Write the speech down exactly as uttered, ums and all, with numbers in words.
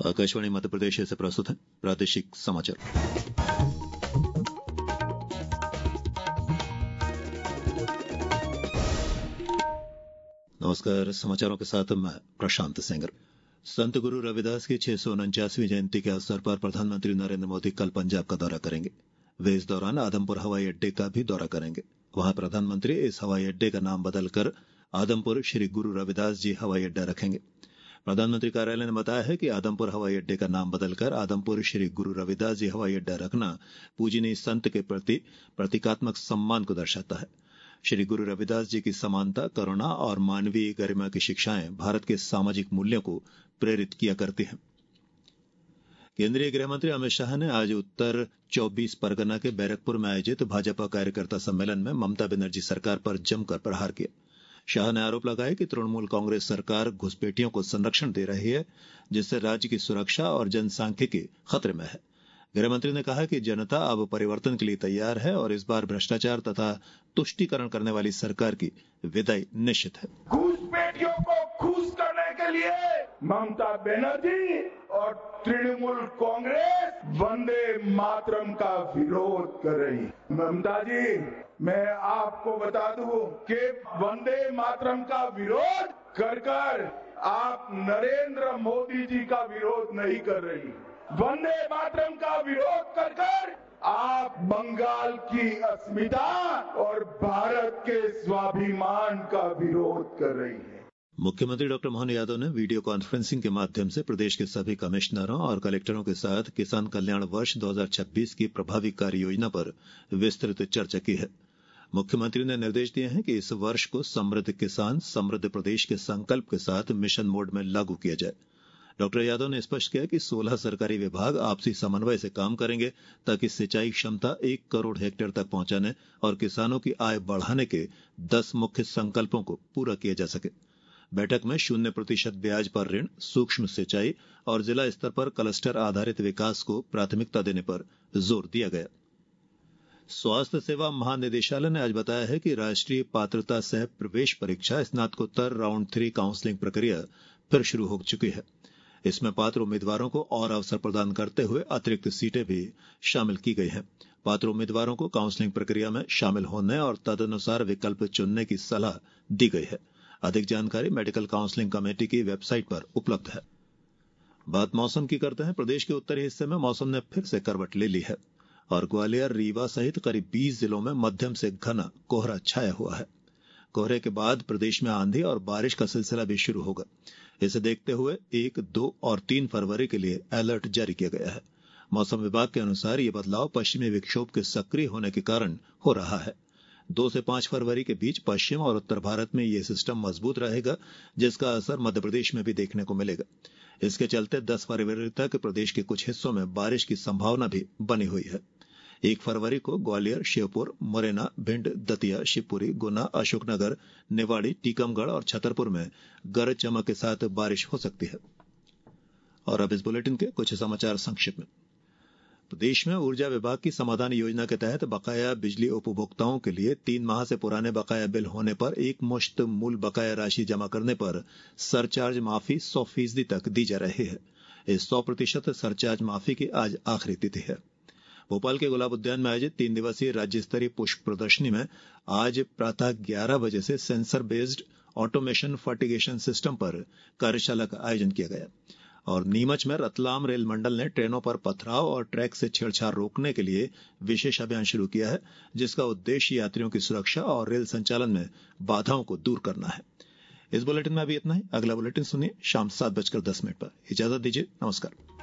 आकाशवाणी मध्य प्रदेश से प्रस्तुत है प्रादेशिक समाचार। नमस्कार, समाचारों के साथ मैं प्रशांत सिंह। संत गुरु रविदास की छह सौ उनचासवीं जयंती के अवसर पर प्रधानमंत्री नरेंद्र मोदी कल पंजाब का दौरा करेंगे। वे इस दौरान आदमपुर हवाई अड्डे का भी दौरा करेंगे। वहां प्रधानमंत्री इस हवाई अड्डे का नाम बदलकर आदमपुर श्री गुरु रविदास जी हवाई अड्डा रखेंगे। प्रधानमंत्री कार्यालय ने बताया है कि आदमपुर हवाई अड्डे का नाम बदलकर आदमपुर श्री गुरु रविदास जी हवाई अड्डा रखना पूजनीय संत के प्रति प्रतीकात्मक सम्मान को दर्शाता है। श्री गुरु रविदास जी की समानता, करुणा और मानवीय गरिमा की शिक्षाएं भारत के सामाजिक मूल्यों को प्रेरित किया करती हैं। केंद्रीय गृह मंत्री अमित शाह ने आज उत्तर चौबीस परगना के बैरकपुर में आयोजित भाजपा कार्यकर्ता सम्मेलन में ममता बनर्जी सरकार पर जमकर प्रहार किया। शाह ने आरोप लगाया कि तृणमूल कांग्रेस सरकार घुसपैठियों को संरक्षण दे रही है, जिससे राज्य की सुरक्षा और जनसांख्यिकी खतरे में है। गृहमंत्री ने कहा कि जनता अब परिवर्तन के लिए तैयार है और इस बार भ्रष्टाचार तथा तुष्टीकरण करने वाली सरकार की विदाई निश्चित है। घुसपैठियों को खुश करने के लिए ममता बनर्जी और तृणमूल कांग्रेस वंदे मातरम का विरोध कर रही। ममता जी, मैं आपको बता दूं कि वंदे मातरम का विरोध कर कर आप नरेंद्र मोदी जी का विरोध नहीं कर रही। वंदे मातरम का विरोध कर कर आप बंगाल की अस्मिता और भारत के स्वाभिमान का विरोध कर रही है। मुख्यमंत्री डॉक्टर मोहन यादव ने वीडियो कॉन्फ्रेंसिंग के माध्यम से प्रदेश के सभी कमिश्नरों और कलेक्टरों के साथ किसान कल्याण वर्ष दो हज़ार छब्बीस की प्रभावी कार्य योजना पर विस्तृत चर्चा की है। मुख्यमंत्री ने निर्देश दिए हैं कि इस वर्ष को समृद्ध किसान समृद्ध प्रदेश के संकल्प के साथ मिशन मोड में लागू किया जाए। डॉक्टर यादव ने स्पष्ट किया कि सोलह सरकारी विभाग आपसी समन्वय से काम करेंगे ताकि सिंचाई क्षमता एक करोड़ हेक्टेयर तक पहुंचाने और किसानों की आय बढ़ाने के दस मुख्य संकल्पों को पूरा किया जा सके। बैठक में शून्य प्रतिशत ब्याज पर ऋण, सूक्ष्म सिंचाई और जिला स्तर पर क्लस्टर आधारित विकास को प्राथमिकता देने पर जोर दिया गया। स्वास्थ्य सेवा महानिदेशालय ने आज बताया है कि राष्ट्रीय पात्रता सह प्रवेश परीक्षा स्नातकोत्तर राउंड थ्री काउंसलिंग प्रक्रिया फिर शुरू हो चुकी है। इसमें पात्र उम्मीदवारों को और अवसर प्रदान करते हुए अतिरिक्त सीटें भी शामिल की गई हैं। पात्र उम्मीदवारों को काउंसलिंग प्रक्रिया में शामिल होने और तदनुसार विकल्प चुनने की सलाह दी गई है। अधिक जानकारी मेडिकल काउंसलिंग कमेटी की वेबसाइट पर उपलब्ध है। बात मौसम की करते हैं। प्रदेश के उत्तरी हिस्से में मौसम ने फिर से करवट ले ली है और ग्वालियर, रीवा सहित करीब बीस जिलों में मध्यम से घना कोहरा छाया हुआ है। कोहरे के बाद प्रदेश में आंधी और बारिश का सिलसिला भी शुरू होगा। इसे देखते हुए एक, दो और तीन फरवरी के लिए अलर्ट जारी किया गया है। मौसम विभाग के अनुसार ये बदलाव पश्चिमी विक्षोभ के सक्रिय होने के कारण हो रहा है। दो से पांच फरवरी के बीच पश्चिम और उत्तर भारत में यह सिस्टम मजबूत रहेगा, जिसका असर मध्य प्रदेश में भी देखने को मिलेगा। इसके चलते दस फरवरी तक प्रदेश के कुछ हिस्सों में बारिश की संभावना भी बनी हुई है। एक फरवरी को ग्वालियर, श्योपुर, मुरैना, भिंड, दतिया, शिवपुरी, गुना, अशोकनगर, निवाड़ी, टीकमगढ़ और छतरपुर में गरज चमक के साथ बारिश हो सकती है। और अब इस बुलेटिन के कुछ समाचार संक्षिप्त में। प्रदेश में ऊर्जा विभाग की समाधान योजना के तहत बकाया बिजली उपभोक्ताओं के लिए तीन माह से पुराने बकाया बिल होने पर एक मुश्त मूल बकाया राशि जमा करने पर सरचार्ज माफी सौ फीसदी तक दी जा रही है। इस सौ प्रतिशत सरचार्ज माफी की आज आखिरी तिथि है। भोपाल के गुलाब उद्यान में आयोजित तीन दिवसीय राज्य स्तरीय पुष्प प्रदर्शनी में आज प्रातः ग्यारह बजे से sensor based automation fertigation system पर कार्यशाला का आयोजन किया गया। और नीमच में रतलाम रेल मंडल ने ट्रेनों पर पथराव और ट्रैक से छेड़छाड़ रोकने के लिए विशेष अभियान शुरू किया है, जिसका उद्देश्य यात्रियों की सुरक्षा और रेल संचालन में बाधाओं को दूर करना है। इस बुलेटिन में अभी इतना ही। अगला बुलेटिन सुनिए शाम सात बजकर दस मिनट पर। इजाजत दीजिए। नमस्कार।